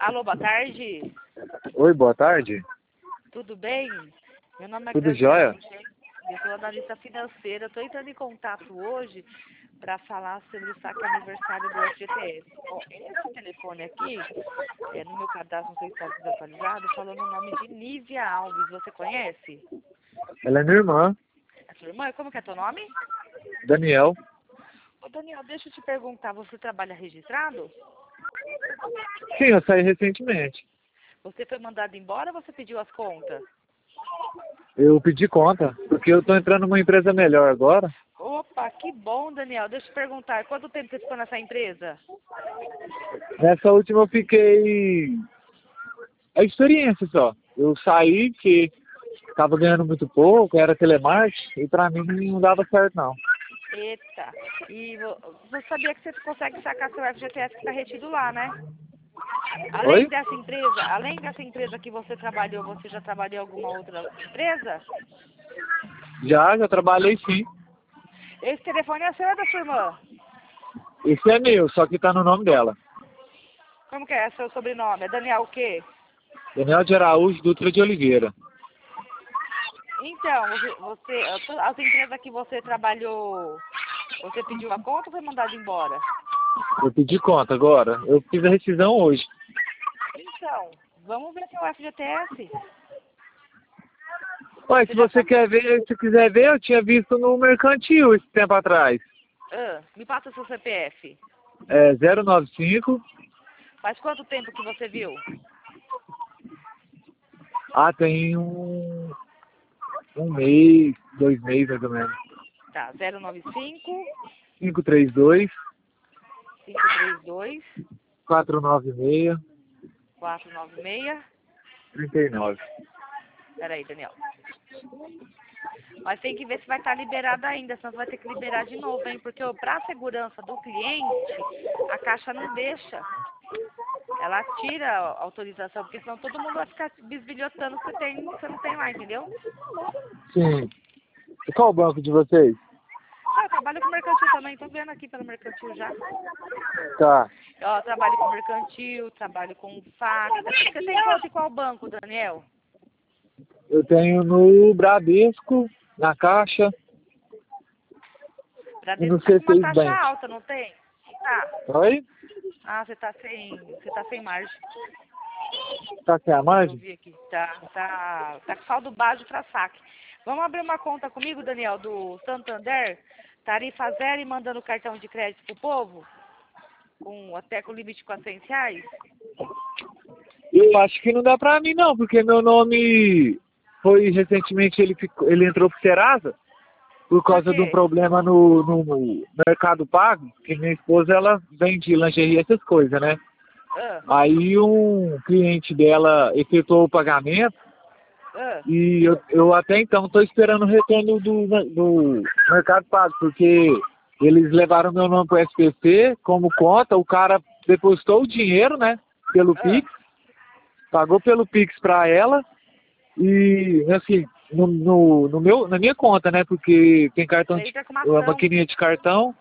Alô, boa tarde. Oi, boa tarde. Tudo bem? Meu nome é Tudo Graziela. jóia? Eu sou analista financeira. Estou entrando em contato hoje para falar sobre o saque aniversário do FGTS. Bom, esse telefone aqui, no meu cadastro, não sei se está desatualizado, falando o nome de Nívia Alves. Você conhece? Ela é minha irmã, A sua irmã? Como que é teu nome? Daniel. Ô, Daniel, deixa eu te perguntar. Você trabalha registrado? Sim, eu saí recentemente. Você foi mandado embora ou você pediu as contas? Eu pedi conta, porque eu tô entrando numa empresa melhor agora. Opa, que bom, Daniel. Deixa eu te perguntar. Quanto tempo você ficou nessa empresa? Nessa última eu fiquei... A experiência só. Eu saí que tava ganhando muito pouco, era telemarketing, e pra mim não dava certo não. Eita. E você sabia que você consegue sacar seu FGTS que está retido lá, né? Oi? Além dessa empresa que você trabalhou, você já trabalhou em alguma outra empresa? Já trabalhei sim. Esse telefone é seu ou é da sua irmã? Esse é meu, só que tá no nome dela. Como que é seu sobrenome? É Daniel o quê? Daniel de Araújo Dutra de Oliveira. Então, as empresas que você trabalhou, você pediu a conta ou foi mandado embora? Eu pedi conta agora. Eu fiz a rescisão hoje. Então, vamos ver seu FGTS. Ué, se você quer ver, se quiser ver, eu tinha visto no Mercantil esse tempo atrás. Me passa seu CPF. É 095. Faz quanto tempo que você viu? Ah, tem um mês, 2 meses mais ou menos. Tá, 095 532 532 496 496. 39. Peraí, Daniel. Mas tem que ver se vai estar liberado ainda, senão você vai ter que liberar de novo, hein? Porque para a segurança do cliente, a Caixa não deixa. Ela tira a autorização, porque senão todo mundo vai ficar bisbilhotando que você não tem lá, entendeu? Sim. E qual o banco de vocês? Ah, eu trabalho com mercantil também, tô vendo aqui pelo mercantil já. Tá. Ó, trabalho com mercantil, trabalho com fax. Você tem conta em qual banco, Daniel? Eu tenho no Bradesco, na Caixa e no Bradesco tá com uma C6 taxa Bank. alta, não tem? Tá. Oi? Ah, você tá sem margem. Tá sem a Eu margem? vi aqui. Tá com saldo básico para saque. Vamos abrir uma conta comigo, Daniel, do Santander, tarifa zero e mandando cartão de crédito pro povo, até com limite de R$ 400? Eu acho que não dá pra mim não, porque meu nome foi recentemente, ele entrou pro Serasa por Por causa de um quê? problema no Mercado Pago, que minha esposa ela vende lingerie, essas coisas, né? Ah, Aí um cliente dela efetuou o pagamento ah. e eu até então estou esperando o retorno do Mercado Pago, porque eles levaram meu nome para o SPC como conta, o cara depositou o dinheiro, né, pelo Ah. Pix, pagou pelo Pix para ela e, assim, na minha conta, né, porque tem cartão, Você entra com uma a ação. maquininha de cartão.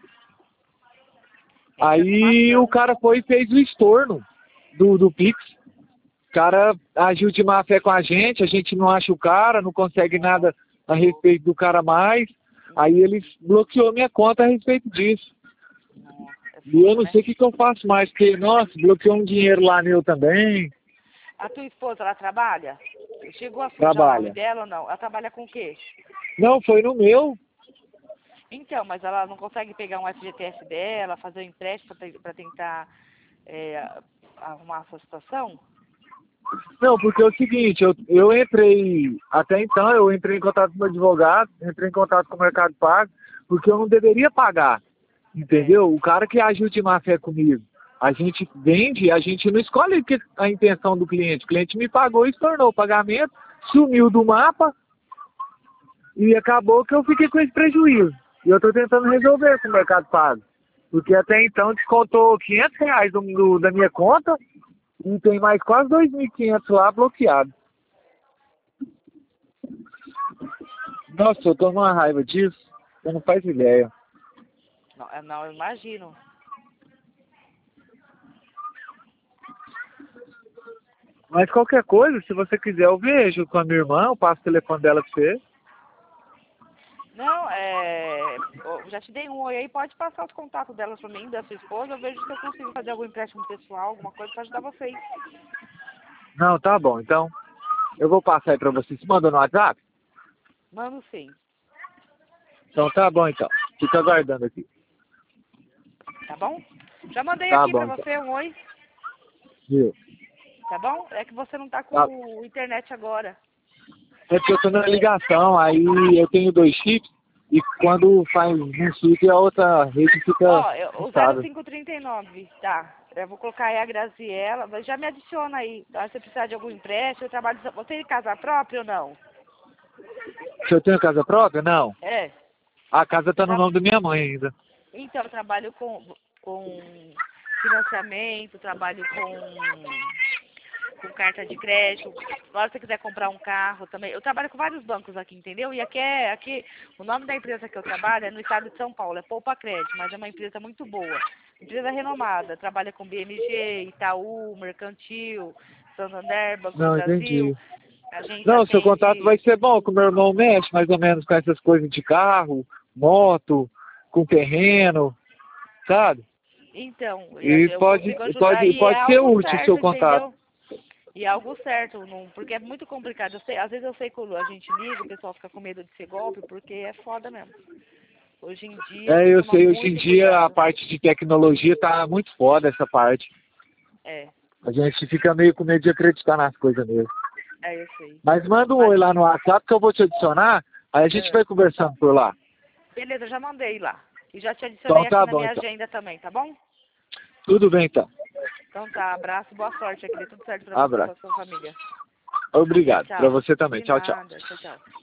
Entra com uma Aí o ação. cara foi e fez o estorno do Pix. O cara agiu de má fé com a gente não acha o cara, não consegue nada a respeito do cara mais. Aí ele bloqueou minha conta a respeito disso. Nossa, é E eu foda, não né? sei o que eu faço mais, porque, nossa, bloqueou um dinheiro lá meu também. A tua esposa, ela trabalha? Chegou a sujar o nome Trabalha. dela ou não? Ela trabalha com o quê? Não, foi no meu. Então, mas ela não consegue pegar um FGTS dela, fazer um empréstimo para tentar arrumar essa situação? Não, porque é o seguinte, eu entrei, até então eu entrei em contato com o meu advogado, entrei em contato com o Mercado Pago, porque eu não deveria pagar, É. entendeu? O cara que agiu de má fé comigo, a gente vende, a gente não escolhe a intenção do cliente, o cliente me pagou e tornou o pagamento, sumiu do mapa e acabou que eu fiquei com esse prejuízo. E eu estou tentando resolver com o Mercado Pago, porque até então descontou R$ 500 da minha conta, e tem mais quase 2.500 lá bloqueado. Nossa, eu tô numa raiva disso. Você não faz ideia. Não, não, eu imagino. Mas qualquer coisa, se você quiser, eu vejo com a minha irmã, eu passo o telefone dela pra você. Não, eu já te dei um oi aí, pode passar os contatos dela pra mim, da sua esposa, eu vejo se eu consigo fazer algum empréstimo pessoal, alguma coisa pra ajudar vocês. Não, tá bom, então eu vou passar aí pra você. Você manda no WhatsApp? Mando sim, Então tá bom, então. Fica aguardando aqui. tá bom? Já mandei Tá aqui bom, pra então. você um oi, Viu? tá bom? É que você não tá Tá. com internet agora. É porque eu tô na ligação, aí eu tenho 2 chips, e quando faz um chip, a outra rede fica Ó, o estável. 0539, tá. Eu vou colocar aí a Graziella, mas já me adiciona aí. Se você precisar de algum empréstimo, eu trabalho... Você tem casa própria ou não? Se eu tenho casa própria? Não. É. A casa tá no Tá. nome da minha mãe ainda. Então, eu trabalho com financiamento, trabalho com carta de crédito. Agora, se você quiser comprar um carro também. Eu trabalho com vários bancos aqui, entendeu? E aqui o nome da empresa que eu trabalho é no estado de São Paulo, é Poupa Crédito, mas é uma empresa muito boa. Empresa renomada, trabalha com BMG, Itaú, Mercantil, Santander, Banco do Não, Brasil. entendi. A gente Não, seu contato vai atende. ser bom, que o meu irmão mexe mais ou menos com essas coisas de carro, moto, com terreno, sabe? Então, E eu pode, consigo ajudar pode, e é pode ser algo útil o seu certo, contato. entendeu? E é algo certo, não, porque é muito complicado. Às vezes eu sei que a gente liga, o pessoal fica com medo de ser golpe, porque é foda mesmo. Hoje em dia tem É, que eu tomar sei, hoje em muito dia a cuidado. parte de tecnologia tá muito foda essa parte. É, A gente fica meio com medo de acreditar nas coisas mesmo. eu sei. Mas manda um Mas, oi lá no WhatsApp que eu vou te adicionar, aí a gente é, vai conversando por lá. beleza, eu já mandei lá. E já te Então adicionei aqui tá na bom, minha então. agenda também, tá bom? Tudo bem, então. Então tá, abraço, boa sorte aqui, dê tudo certo pra você e Abraço. pra sua família. Obrigado. Pra Tchau. você também. De Tchau, tchau. nada, tchau, tchau.